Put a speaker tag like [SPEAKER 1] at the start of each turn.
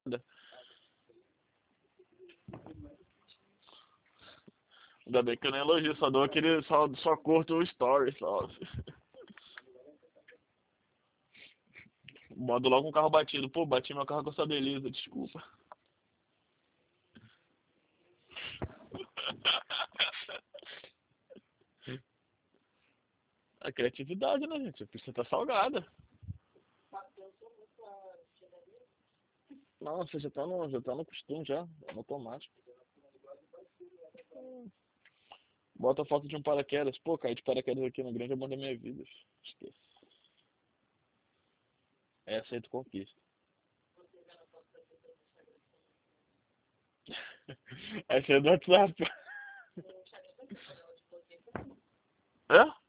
[SPEAKER 1] Ainda bem que eu nem elogio, só dou aquele. Só curto o story, só. Mando logo um carro batido. Pô, bati meu carro com essa beleza, desculpa. A criatividade, né, gente? A pista tá salgada. Não, você já tá no costume, já. É no automático. Bota a foto de um paraquedas. Pô, caí de paraquedas aqui no grande amor da minha vida. Esquece. Essa aí tu conquista. Essa aí é do WhatsApp. É?